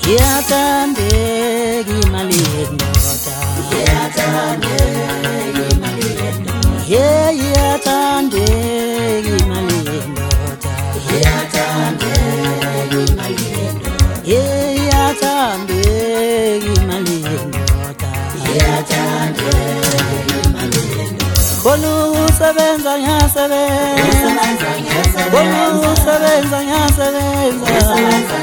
iyathandeka imali yendoda, iyathandeka imali yendoda, iyathandeka imali yendoda, iyathandeka imali yendoda, iyathandeka imali yendoda, iyathandeka imali yendoda. khona usebenza ngiyasebenza, khona usebenza ngiyasebenza,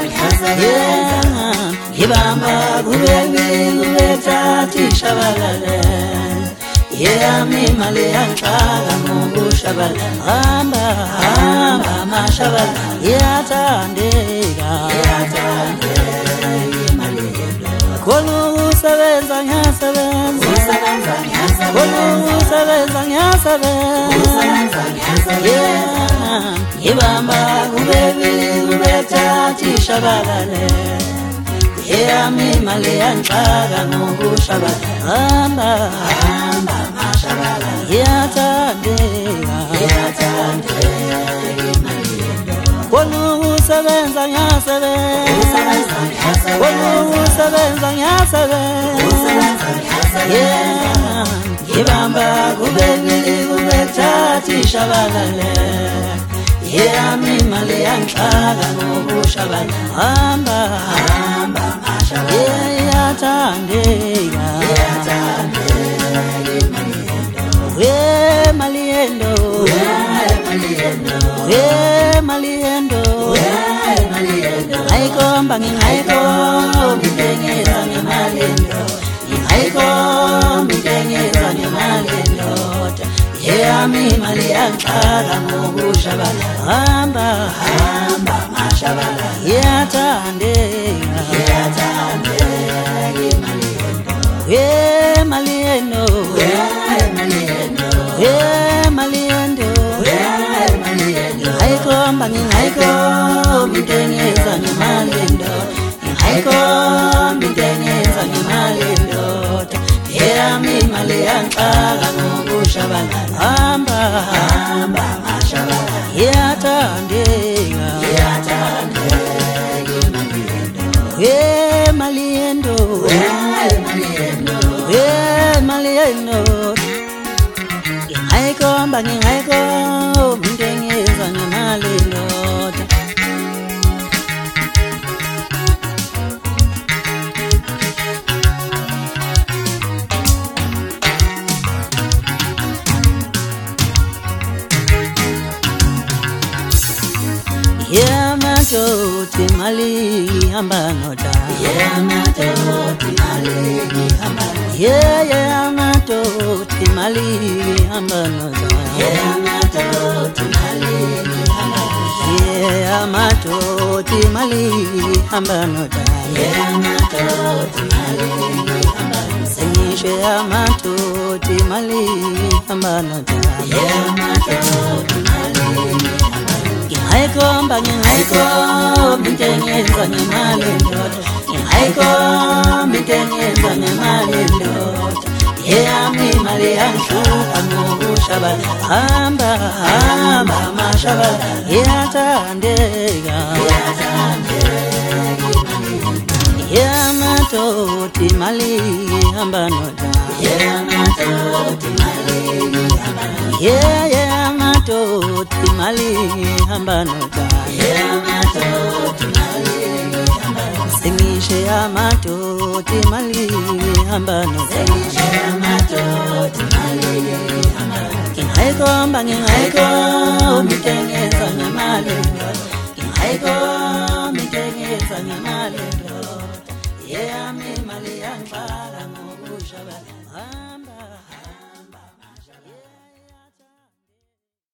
ngibamba kube thathi shabalala, yami imali yangixaka ngokushabalala, hamba mashabalala, iyathandeka imali yendoda, khona usebenza ngiyasebenza, khona usebenza ngiyasebenza, ngibamba kube thathi shabalala, yami imali yangixaka ngokushabalala, hamba mashabalala, iyathandeka imali yendoda, khona usebenza ngiyasebenza, khona usebenza ngiyasebenza, ngibamba kube thathi shabalala, yami imali yangixaka ngokushabalala, hamba mashabalala, iyathandeka imali yendoda, imali yendoda, ngayikomba ngingayikomba intengenza ngemali yendoda, ngingayikomba intengenza ngemali yendoda, yami imali yangixaka ngokushabalala, hamba mashabalala, iyathandeka imali yendoda, imali yendoda, imali yendoda, ngingayikomba intengenza ngemali yendoda, ngingayikomba intengenza ngemali yendoda, yami imali yangixaka ngokushabalala, hamba mashabalala, iyathandeka imali yendoda, imali yendoda, ngingayikomba intengenza ngemali yendoda. Madoda imali ihamba noda, madoda imali ihamba noda, madoda imali ihamba noda, madoda imali ihamba noda, madoda imali ihamba noda, madoda imali ihamba noda, sengisho madoda imali ihamba noda, madoda imali ngingayyikomba intengenza ngemali yendoda, ngingayyikomba intengenza ngemali yendoda, yami imali yangixaka ngokushabalala, hamba mashabalala, iyathandeka madoda imali ihamba noda, madoda imali ihamba noda, madoda imali ihamba noda, madoda imali ihamba noda, sengisho madoda imali ihamba noda, madoda imali ihamba noda, ngingayyikomba intengenza ngemali yendoda, ngingayyikomba intengenza ngemali yendoda, yami imali yangixaka ngokushabalala.